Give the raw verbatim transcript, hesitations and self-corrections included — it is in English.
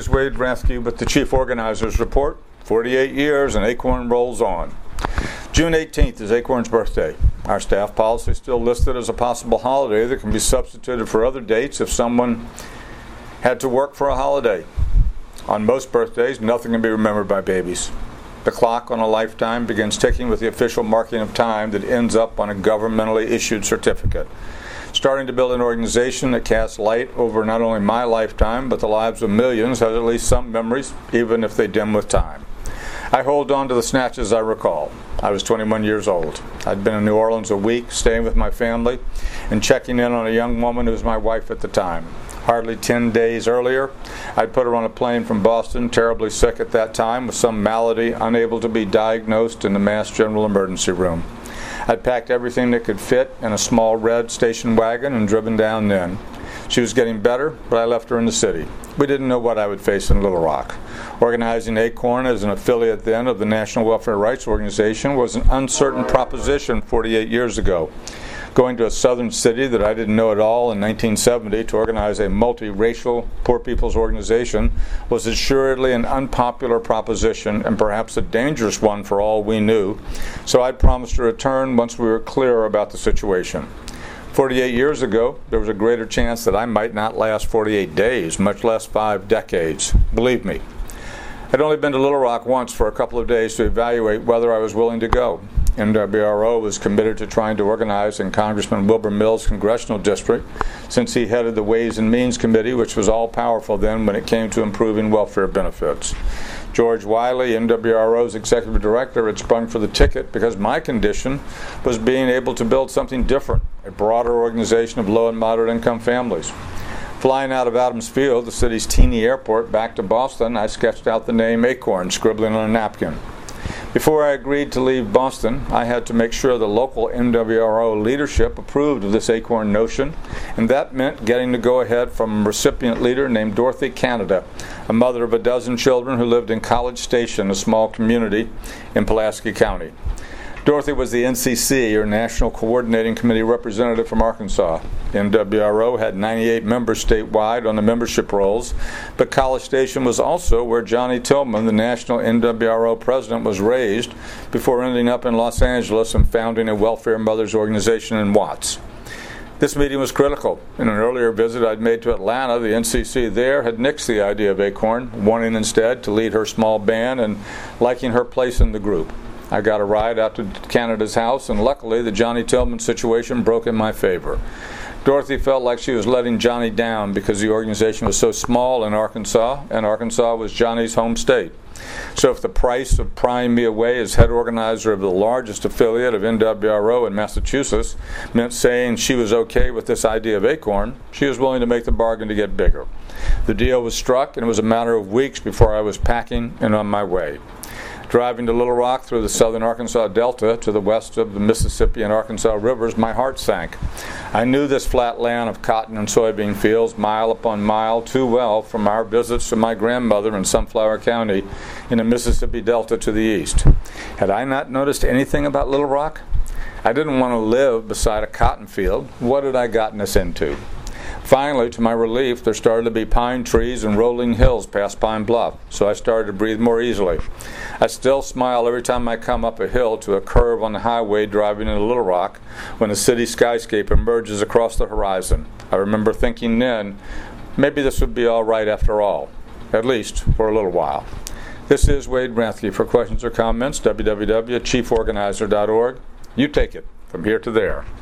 is Wade Rathke with the Chief Organizers Report. forty-eight years and Acorn rolls on. June eighteenth is Acorn's birthday. Our staff policy is still listed as a possible holiday that can be substituted for other dates if someone had to work for a holiday. On most birthdays, nothing can be remembered by babies. The clock on a lifetime begins ticking with the official marking of time that ends up on a governmentally issued certificate. Starting to build an organization that casts light over not only my lifetime, but the lives of millions has at least some memories, even if they dim with time. I hold on to the snatches I recall. I was twenty-one years old. I'd been in New Orleans a week, staying with my family, and checking in on a young woman who was my wife at the time. Hardly ten days earlier, I'd put her on a plane from Boston, terribly sick at that time, with some malady, unable to be diagnosed in the Mass General Emergency Room. I'd packed everything that could fit in a small red station wagon and driven down then. She was getting better, but I left her in the city. We didn't know what I would face in Little Rock. Organizing Acorn as an affiliate then of the National Welfare Rights Organization was an uncertain proposition forty-eight years ago. Going to a southern city that I didn't know at all in nineteen seventy to organize a multiracial poor people's organization was assuredly an unpopular proposition and perhaps a dangerous one for all we knew, so I'd promised to return once we were clear about the situation. forty-eight years ago, there was a greater chance that I might not last forty-eight days, much less five decades. Believe me. I'd only been to Little Rock once for a couple of days to evaluate whether I was willing to go. N W R O was committed to trying to organize in Congressman Wilbur Mills' congressional district, since he headed the Ways and Means Committee, which was all-powerful then when it came to improving welfare benefits. George Wiley, N W R O's executive director, had sprung for the ticket because my condition was being able to build something different, a broader organization of low and moderate income families. Flying out of Adams Field, the city's teeny airport, back to Boston, I sketched out the name Acorn, scribbling on a napkin. Before I agreed to leave Boston, I had to make sure the local N W R O leadership approved of this Acorn notion, and that meant getting the go-ahead from a recipient leader named Dorothy Canada, a mother of a dozen children who lived in College Station, a small community in Pulaski County. Dorothy was the N C C, or National Coordinating Committee representative from Arkansas. N W R O had ninety-eight members statewide on the membership rolls, but College Station was also where Johnny Tillman, the national N W R O president, was raised before ending up in Los Angeles and founding a welfare mothers organization in Watts. This meeting was critical. In an earlier visit I'd made to Atlanta, the N C C there had nixed the idea of Acorn, wanting instead to lead her small band and liking her place in the group. I got a ride out to Canada's house, and luckily the Johnny Tillman situation broke in my favor. Dorothy felt like she was letting Johnny down because the organization was so small in Arkansas, and Arkansas was Johnny's home state. So if the price of prying me away as head organizer of the largest affiliate of N W R O in Massachusetts meant saying she was okay with this idea of Acorn, she was willing to make the bargain to get bigger. The deal was struck, and it was a matter of weeks before I was packing and on my way. Driving to Little Rock through the southern Arkansas Delta to the west of the Mississippi and Arkansas rivers, my heart sank. I knew this flat land of cotton and soybean fields mile upon mile too well from our visits to my grandmother in Sunflower County in the Mississippi Delta to the east. Had I not noticed anything about Little Rock? I didn't want to live beside a cotton field. What had I gotten us into? Finally, to my relief, there started to be pine trees and rolling hills past Pine Bluff, so I started to breathe more easily. I still smile every time I come up a hill to a curve on the highway driving into Little Rock when the city skyscape emerges across the horizon. I remember thinking then, maybe this would be all right after all, at least for a little while. This is Wade Rathke. For questions or comments, w w w dot chief organizer dot org. You take it from here to there.